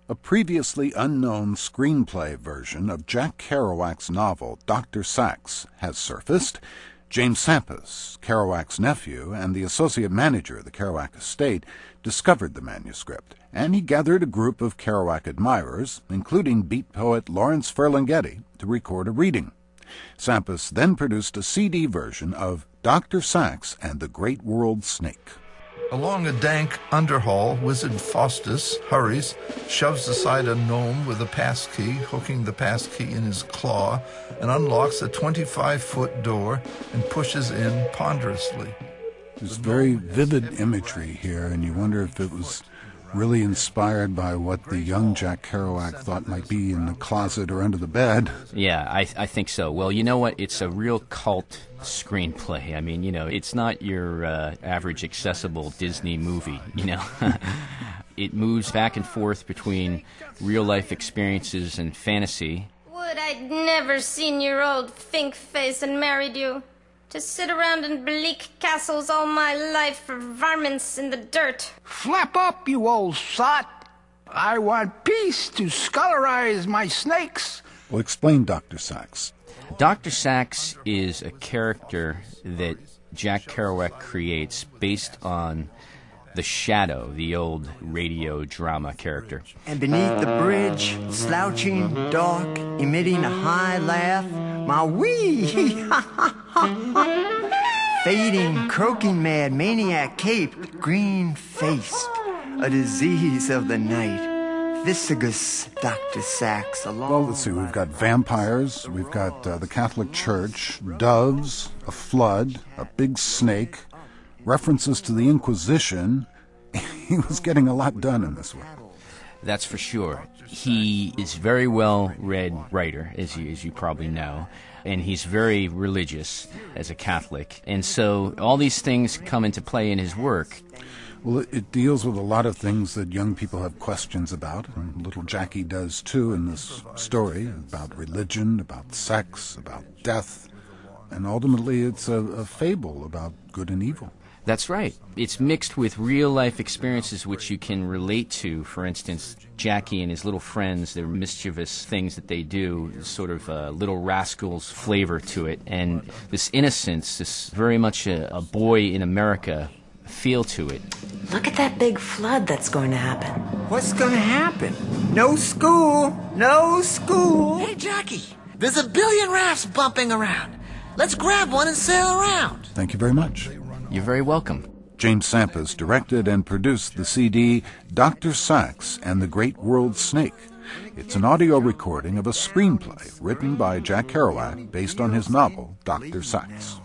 A previously unknown screenplay version of Jack Kerouac's novel Dr. Sax has surfaced. James Sampas, Kerouac's nephew and the associate manager of the Kerouac estate, discovered the manuscript, and he gathered a group of Kerouac admirers, including beat poet Lawrence Ferlinghetti, to record a reading. Sampas then produced a CD version of Dr. Sax and the Great World Snake. Along a dank underhall, Wizard Faustus hurries, shoves aside a gnome with a passkey, hooking the passkey in his claw, and unlocks a 25-foot door and pushes in ponderously. There's very vivid imagery here, and you wonder if it was really inspired by what the young Jack Kerouac thought might be in the closet or under the bed. Yeah, I think so. Well, you know what? It's a real cult screenplay. I mean, it's not your average accessible Disney movie, It moves back and forth between real-life experiences and fantasy. Would I'd never seen your old fink face and married you. To sit around in bleak castles all my life for varmints in the dirt. Flap up, you old sot. I want peace to scularize my snakes. Well, explain Dr. Sax. Dr. Sax is a character that Jack Kerouac creates based on The Shadow, the old radio drama character. And beneath the bridge, slouching, dark, emitting a high laugh, my wee, fading, croaking mad maniac caped, green-faced, a disease of the night, Visigus Dr. Sax. Well, let's see, we've got vampires, we've got the Catholic Church, doves, a flood, a big snake, references to the Inquisition. He was getting a lot done in this one. That's for sure. He is a very well-read writer, as you probably know, and he's very religious as a Catholic. And so all these things come into play in his work. Well, it deals with a lot of things that young people have questions about, and little Jackie does too in this story, about religion, about sex, about death, and ultimately it's a fable about good and evil. That's right. It's mixed with real-life experiences which you can relate to. For instance, Jackie and his little friends, their mischievous things that they do, sort of Little Rascals flavor to it. And this innocence, this very much a boy in America feel to it. Look at that big flood that's going to happen. What's going to happen? No school! No school! Hey, Jackie, there's 1 billion rafts bumping around. Let's grab one and sail around. Thank you very much. You're very welcome. James Sampas directed and produced the CD Dr. Sax and the Great World Snake. It's an audio recording of a screenplay written by Jack Kerouac based on his novel Dr. Sax.